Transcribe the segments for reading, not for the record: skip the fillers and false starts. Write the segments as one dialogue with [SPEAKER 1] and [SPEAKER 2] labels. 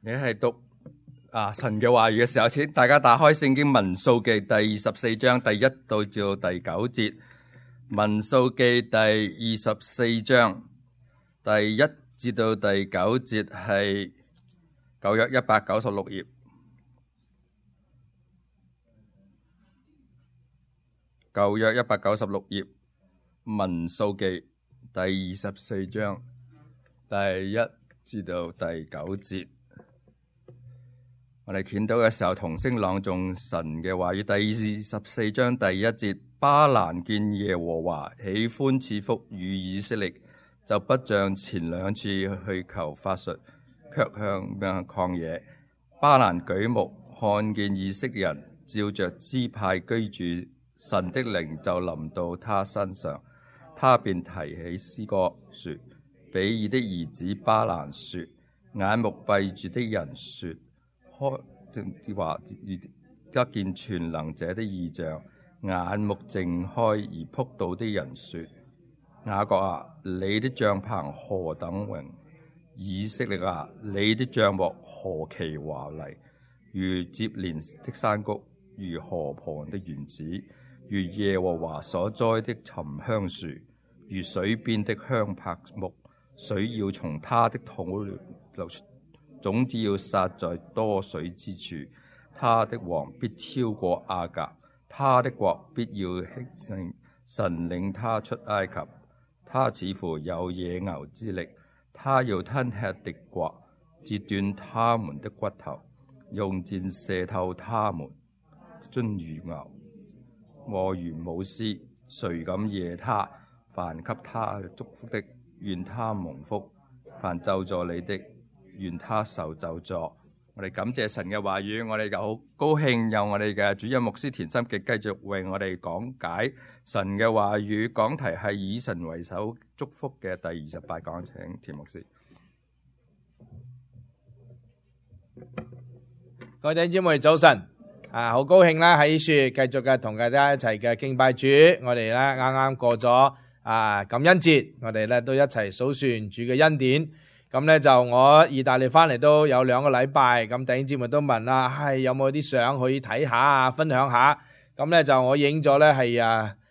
[SPEAKER 1] 你係讀神嘅話語嘅時候，請大家打開聖經民數記第24章第1到至到第9節。民數記第24章第1至到第9節係舊約196頁。舊約196頁，民數記第24章第1至到第9節。我哋見到嘅時候，同聲朗誦神嘅話語。第24章第1節，巴蘭見耶和華喜歡賜福與以色列，就不像前兩次去求法術，卻向曠野。巴蘭舉目看見以色列人照着支派居住，神的靈就臨到他身上，他便提起詩歌說：比爾的兒子巴蘭說，眼目閉住的人說，話得見全能者的異象，眼目淨開而仆倒的人說：雅各啊，你的帳棚何等榮！以色列啊，你的帳幕何其華麗！如接連的山谷，如河旁的園子，如耶和華所栽的沉香樹，如水邊的香柏木，水要從他的土流出，種子要撒在多水之處。他的王必超過亞甲，他的國必要興盛。神領他出埃及，他似乎有野牛之力。他要吞吃敵國，截斷他們的骨頭，用箭射透他們。尊如牛，我如母獅，誰敢惹他？凡給他祝福的，願他蒙福；凡咒詛你的，願他受咒詛。我哋感謝神嘅話語，我哋就好高興有我哋嘅主任牧師田心傑繼續為我哋講解神嘅話語。講題係以神為首祝福嘅第28講，請田牧師。
[SPEAKER 2] 各位弟兄姊妹早晨，好高興啦喺呢處繼續嘅同大家一齊嘅敬拜主。我哋咧啱啱過咗感恩節，我哋咧都一齊數算主嘅恩典。咁咧就我意大利翻嚟都有2個禮拜，咁弟兄姊妹都問啦，有冇啲相可以睇下啊，分享下？咁咧就我影咗咧係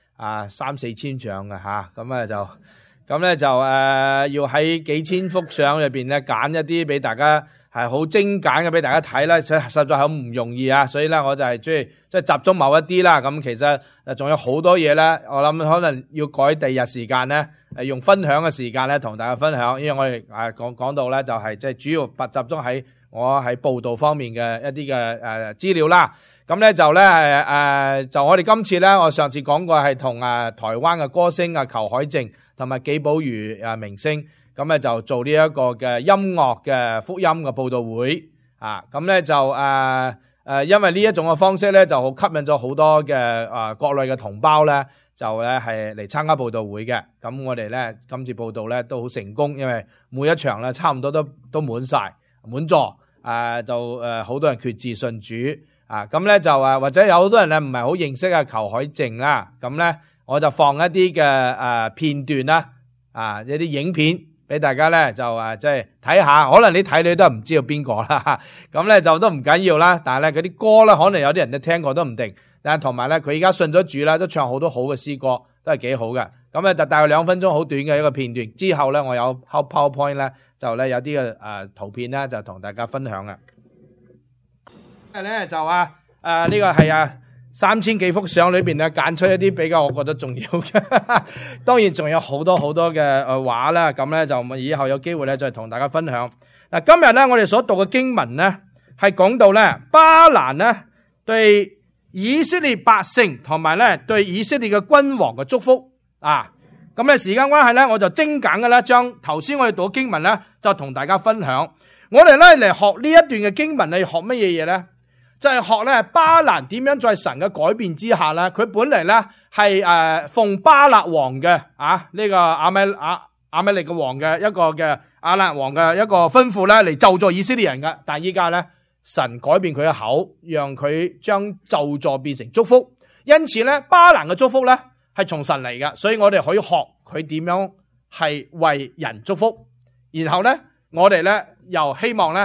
[SPEAKER 2] 3-4千相嘅吓，咁咧就要喺幾千幅相入邊咧揀一啲俾大家係好精簡嘅俾大家睇啦，實在好唔容易啊！所以咧我就係中意即係集中某一啲啦。咁其實仲有好多嘢咧，我諗可能要改第二日時間咧，用分享嘅時間咧同大家分享。因為我哋講到咧就係即係主要集中喺我喺報道方面嘅一啲嘅資料啦。咁咧就咧就我哋今次咧，我上次講過係同台灣嘅歌星裘海正同埋紀寶如明星。咁咧就做呢一個嘅音樂嘅福音嘅報道會咁咧就因為呢一種嘅方式咧就好吸引咗好多嘅國內嘅同胞咧，就咧係嚟參加報道會嘅。咁我哋咧今次報道咧都好成功，因為每一場咧差唔多都滿晒滿座就好多人決志信主咁咧就或者有好多人咧唔係好認識裘海正啦。咁咧我就放一啲嘅片段啦一啲影片。俾大家咧就即係睇下，可能你睇你都唔知道邊個啦，咁咧就都唔緊要啦。但係咧嗰啲歌咧，可能有啲人都聽過都唔定。但係同埋咧，佢而家信咗主啦，都唱好多好嘅詩歌，都係幾好嘅。咁咧就大概2分鐘好短嘅一個片段。之後咧，我有 PowerPoint 咧，就咧有啲嘅圖片咧，就同大家分享嘅。因為咧就呢個係3000幾幅相裏邊咧揀出一啲比較我覺得重要嘅，當然仲有好多好多嘅畫啦。咁咧就以後有機會咧再同大家分享。嗱，今日咧我哋所讀嘅經文咧係講到咧巴蘭咧對以色列百姓同埋咧對以色列嘅君王嘅祝福咁咧時間關係咧，我就精簡嘅咧將頭先我哋讀嘅經文咧就同大家分享。我哋咧嚟學呢一段嘅經文，你學乜嘢嘢咧？就係學咧巴蘭點樣在神嘅改變之下咧，佢本嚟咧係奉巴勒王嘅呢個亞美力嘅王嘅一個嘅亞蘭王嘅一個吩咐咧嚟咒詛以色列人嘅，但係依家咧神改變佢嘅口，讓佢將咒詛變成祝福。因此咧巴蘭嘅祝福咧係從神嚟嘅，所以我哋可以學佢點樣係為人祝福。然後咧我哋咧又希望咧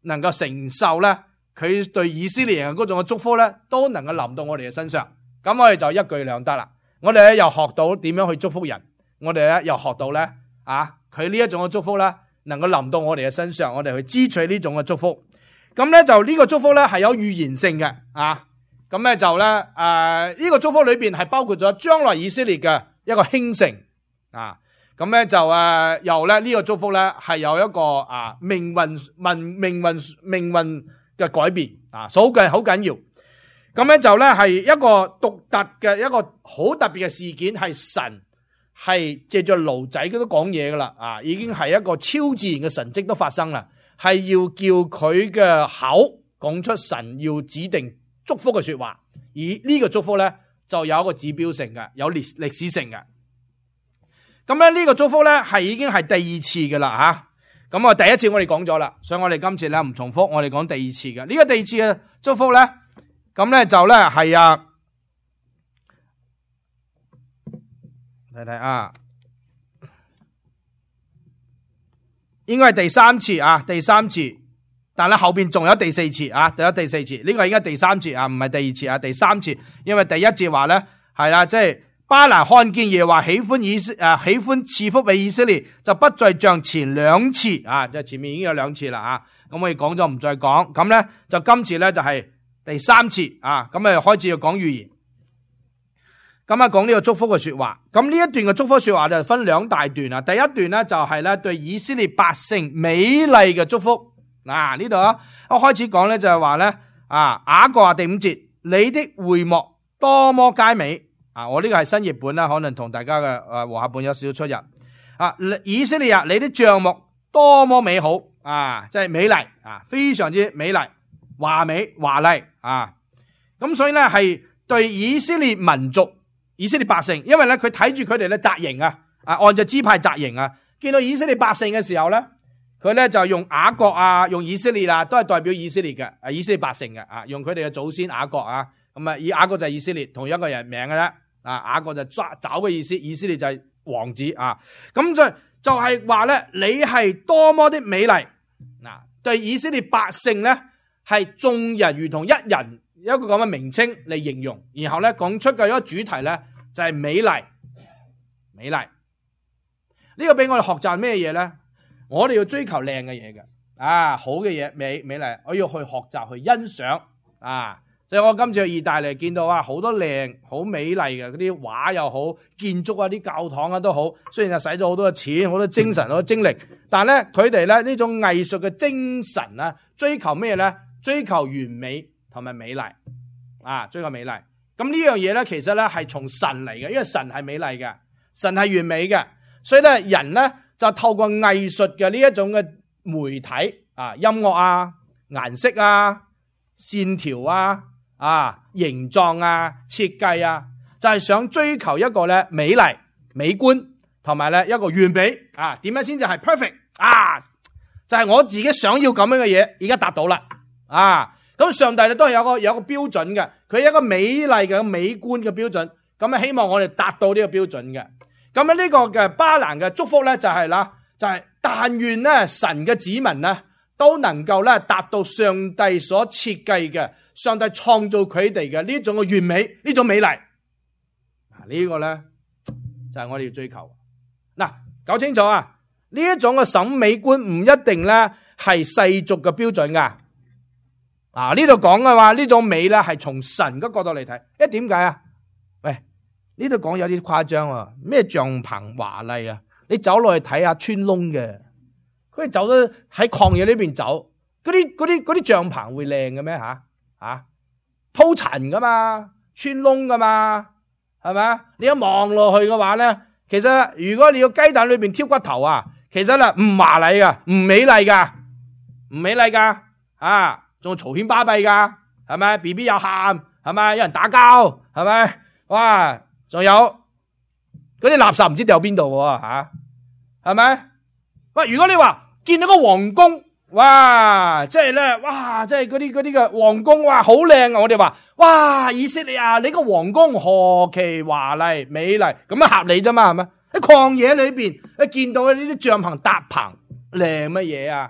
[SPEAKER 2] 能夠承受咧佢對以色列人嗰種嘅祝福咧，都能夠臨到我哋嘅身上。咁我哋就一舉兩得啦。我哋咧又學到點樣去祝福人，我哋咧又學到咧佢呢一種嘅祝福咧，能夠臨到我哋嘅身上，我哋去支取呢種嘅祝福。咁咧就呢個祝福咧係有預言性嘅咁咧就咧呢個祝福裏邊係包括咗將來以色列嘅一個興盛咁咧就由咧呢個祝福咧係有一個命運嘅改變好緊要。咁咧就咧係一個獨特嘅一個好特別嘅事件，係神係借着驢仔都講嘢噶啦已經係一個超自然嘅神蹟都發生啦，係要叫佢嘅口講出神要指定祝福嘅說話，而呢個祝福咧就有一個指標性嘅，有歷史性嘅。咁咧呢個祝福咧係已經係第二次嘅啦咁第一次我哋講咗啦，所以我哋今次咧唔重複，我哋講第二次嘅。呢個第二次嘅祝福咧，咁咧就咧係睇睇應該係第三次第三次，但係後邊仲有第四次仲有第四次，呢個應該第三次唔係第二次第三次，因為第一節話咧係啦，即係巴蘭看見耶和華喜歡賜福俾以色列，就不再像前兩次即係前面已經有兩次啦咁我哋講咗唔再講，咁咧就今次咧就係第三次咁開始要講預言。咁講呢個祝福嘅說話，咁呢一段嘅祝福說話就分兩大段第一段咧就係咧對以色列百姓美麗嘅祝福。呢度我開始講咧就係話咧雅各第5節，你的會幕多麼佳美我呢個係新譯本啦，可能同大家嘅和合本有少少出入以色列啊，你的帳幕多麼美好即係美麗非常之美麗華美華麗咁所以咧係對以色列民族以色列百姓，因為咧佢睇住佢哋咧紮營按照支派紮營見到以色列百姓嘅時候咧，佢咧就用雅各用以色列都係代表以色列嘅以色列百姓嘅用佢哋嘅祖先雅各咁以雅各就係以色列同一個人名嘅啫雅各就抓找嘅意思，以色列就係王子咁就係話咧，你係多麼的美麗對以色列百姓咧係眾人如同一人，一個咁嘅名稱嚟形容，然後咧講出嘅一個主題咧就係美麗。美麗呢個俾我哋學習咩嘢咧？我哋要追求靚嘅嘢嘅好嘅嘢美麗，我要去學習去欣賞所以我今次去意大利見到好多靚好美麗嘅嗰啲畫又好，建築啲教堂都好，雖然係使咗好多嘅錢，好多精神，好多精力，但係咧佢哋咧呢種藝術嘅精神追求咩咧？追求完美同埋美麗追求美麗。咁呢樣嘢咧其實咧係從神嚟嘅，因為神係美麗嘅，神係完美嘅，所以咧人咧就透過藝術嘅呢一種嘅媒體音樂顏色線條形狀設計就係想追求一個咧美麗美觀同埋咧一個完美點樣先至係 perfect 就係我自己想要咁樣嘅嘢，而家達到啦咁上帝咧都係有個標準嘅，佢有一個美麗嘅美觀嘅標準，咁希望我哋達到呢個標準嘅。咁呢個嘅巴蘭嘅祝福咧就係但願咧神嘅子民咧都能夠咧達到上帝所設計嘅，上帝創造佢哋嘅呢種嘅完美，呢種美麗呢個咧就係我哋要追求。搞清楚呢一種嘅審美觀唔一定咧係世俗嘅標準噶。呢度講嘅話呢種美咧係從神嘅角度嚟睇，點解喂，呢度講有啲誇張咩帳篷華麗你走落去睇下穿窿嘅，佢哋走咗喺曠野呢邊走，嗰啲帳篷會靚嘅咩鋪塵噶嘛，穿窿噶嘛，係咪你一望落去嘅話咧，其實如果你要雞蛋裏邊挑骨頭其實唔華麗噶，唔美麗噶，唔美麗噶仲嘈喧巴閉噶，係咪 BB 又喊，係咪有人打交，係咪哇，仲有嗰啲垃圾唔知掉邊度係咪喂？如果你話見到個皇宮哇，即係咧哇，即係嗰啲嘅皇宮哇好靚我哋話哇，以色列你個皇宮何其華麗美麗，咁樣合理啫嘛，係咪喺曠野裏邊你見到呢啲帳篷搭棚靚乜嘢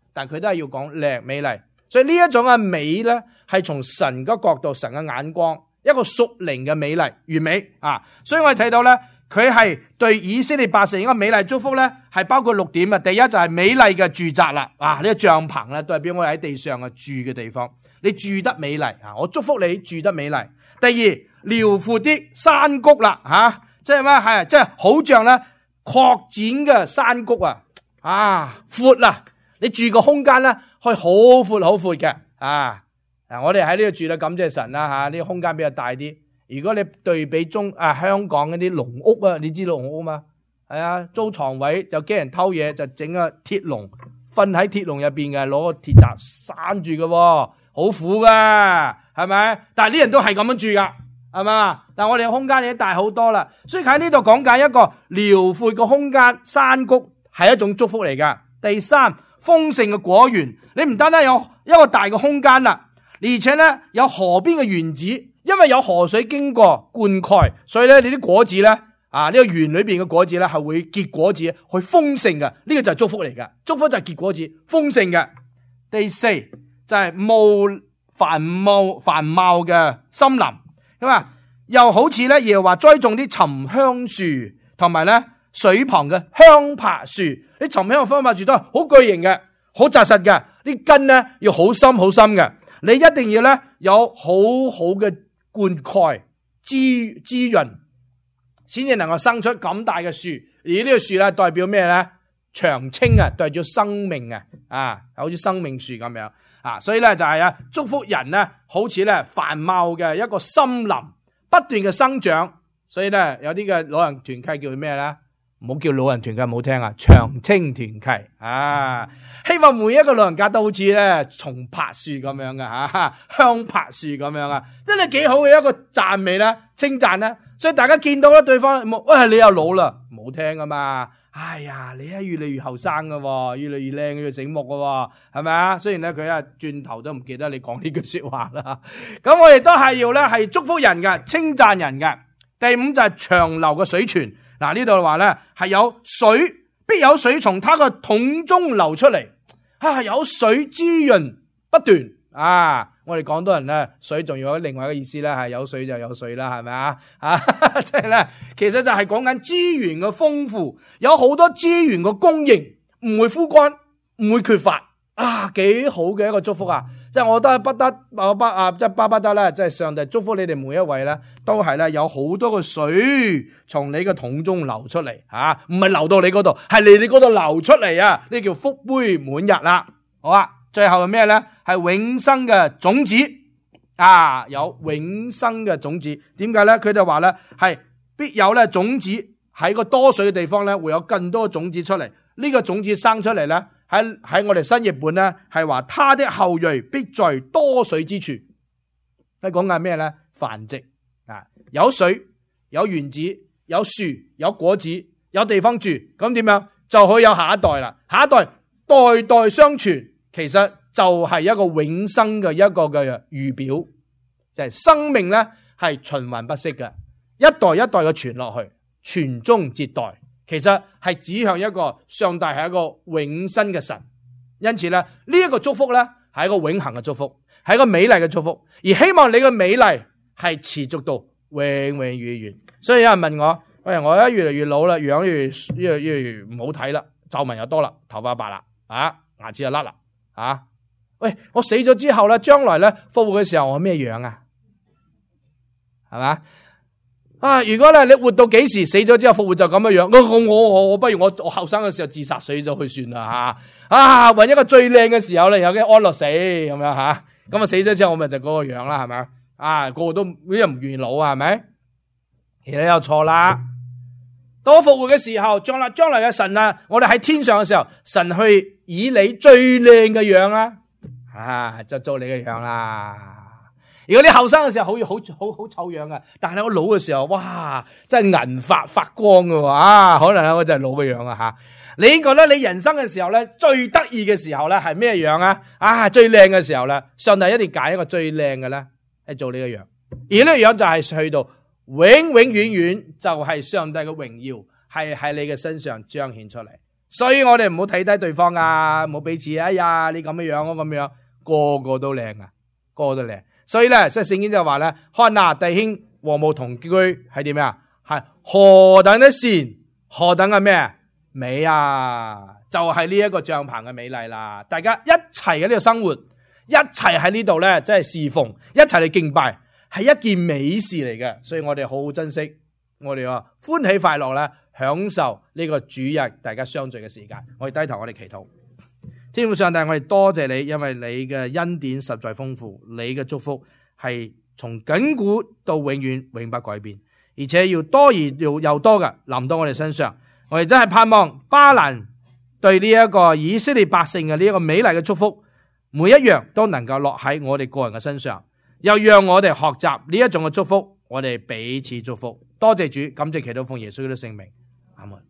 [SPEAKER 2] 但佢都係要講靚美麗。所以呢一種嘅美咧，係從神嘅角度、神嘅眼光，一個屬靈嘅美麗、完美啊！所以我哋睇到咧，佢係對以色列百姓一個美麗祝福咧，係包括6點嘅。第一就係美麗嘅住宅啦，呢個帳篷咧代表我哋喺地上嘅住嘅地方，你住得美麗啊！我祝福你住得美麗。第二，遼闊啲山谷啦，即係咩？係即係好像咧擴展嘅山谷闊啦，你住個空間咧可以好闊好闊嘅我哋喺呢度住咧，感謝神啦呢個空間比較大啲。如果你對比香港嗰啲農屋你知道農屋嘛？係租床位就驚人偷嘢，就整個鐵籠，瞓喺鐵籠入邊嘅，攞個鐵閘閂住嘅，好苦噶，係咪？但係啲人都係咁樣住噶，係咪？但係我哋嘅空間已經大好多啦，所以喺呢度講解一個遼闊嘅空間，山谷係一種祝福嚟噶。第三，豐盛嘅果園，你唔單單有一個大嘅空間啦，而且咧有河邊嘅園子，因為有河水經過灌溉，所以咧你啲果子咧呢個園裏邊嘅果子咧係會結果子，去豐盛嘅。呢個就係祝福嚟噶，祝福就係結果子，豐盛嘅。第四就係繁茂嘅森林，咁又好似咧耶和華栽種啲沉香樹，同埋咧水旁嘅香柏樹。啲沉香嘅香柏樹都係好巨型嘅，好紮實嘅，啲根咧要好深好深嘅。你一定要咧有好好嘅灌溉滋潤，先至能夠生出咁大嘅樹。而呢個樹咧代表咩咧？長青代表生命好似生命樹咁樣所以咧就係祝福人咧，好似咧繁茂嘅一個森林，不斷嘅生長。所以咧有啲嘅老人團契叫咩咧？唔好叫老人團契，唔好聽長青團契希望每一個老人家都好似咧松柏樹咁樣嘅香柏樹咁樣真係幾好嘅一個讚美啦，稱讚啦。所以大家見到咧對方喂，你又老啦，唔好聽噶嘛。哎呀，你越嚟越後生嘅，越嚟越靚，越醒目嘅，係咪啊？雖然咧佢轉頭都唔記得你講呢句說話啦。咁我哋都係要咧係祝福人嘅，稱讚人嘅。第五就係長流嘅水泉。呢度話咧係有水，必有水從他個桶中流出嚟。有水滋潤不斷我哋廣東人咧，水仲有另外一個意思咧，係有水就有水啦，係咪即係咧，其實就係講緊資源嘅豐富，有好多資源嘅供應，唔會枯乾，唔會缺乏幾好嘅一個祝福即係我覺得巴不得咧，即係上帝祝福你哋每一位咧，都係咧有好多嘅水從你嘅桶中流出嚟唔係流到你嗰度，係嚟你嗰度流出嚟呢叫福杯滿溢啦。好最後係咩咧？係永生嘅種子有永生嘅種子。點解咧？佢哋話咧係必有咧種子喺個多水嘅地方咧，會有更多種子出嚟。呢個種子生出嚟咧，喺我哋新譯本咧係話，他的後裔必在多水之處。係講緊咩咧？繁殖有水、有園子、有樹、有果子、有地方住，咁點樣就可以有下一代啦？下一代代代相傳。其實就係一個永生嘅一個嘅預表，就係生命咧係循環不息嘅，一代一代嘅傳落去，傳宗接代，其實係指向一個上帝係一個永生嘅神。因此咧呢一個祝福咧係一個永恆嘅祝福，係一個美麗嘅祝福，而希望你嘅美麗係持續到永永遠遠。所以有人問我，喂，我而家越嚟越老啦，樣越唔好睇啦，皺紋又多啦，頭髮白啦，牙齒又甩啦。喂，我死咗之後咧，將來咧復活嘅時候我咩樣係嘛？如果咧你活到幾時，死咗之後復活就咁嘅樣，我不如我後生嘅時候自殺死咗去算啦搵一個最靚嘅時候咧，有啲安樂死咁樣咁死咗之後我咪就嗰個樣啦，係咪個個都啲人唔願意老係咪？其實又錯啦。到復活嘅時候，將來嘅神我哋喺天上嘅時候，神去以你最靚嘅樣就做你嘅樣啦。如果你後生嘅時候好醜樣嘅，但係我老嘅時候，哇，真係銀髮發光嘅可能我就係老嘅樣你覺得你人生嘅時候咧，最得意嘅時候咧係咩樣最靚嘅時候咧，上帝一定揀一個最靚嘅咧，係做你嘅樣。而呢個樣就係去到永永遠遠就係上帝嘅榮耀係喺你嘅身上彰顯出嚟。 所以我哋唔好睇低對方啊，唔好彼此哎呀你咁樣樣咁樣，個個都靚啊，個個都靚。所以咧，即係聖經就話咧，看哪，弟兄和睦同居係點啊？係何等的善，何等嘅咩美啊！就係呢一個帳篷嘅美麗啦。大家一齊喺呢度生活，一齊喺呢度咧，即係侍奉，一齊嚟敬拜，係一件美事嚟嘅。所以我哋好好珍惜，我哋歡喜快樂咧，享受呢個主日大家相聚嘅時間。我哋低頭，我哋祈禱。天父上帝，我哋多謝你，因為你嘅恩典實在豐富，你嘅祝福係從亙古到永遠永不改變，而且要多而又多嘅臨到我哋身上。我哋真係盼望巴蘭對呢一個以色列百姓嘅呢一個美麗嘅祝福，每一樣都能夠落喺我哋個人嘅身上，又讓我哋學習呢一種嘅祝福，我哋彼此祝福。多謝主，感謝祈禱奉耶穌基督聖名，阿門。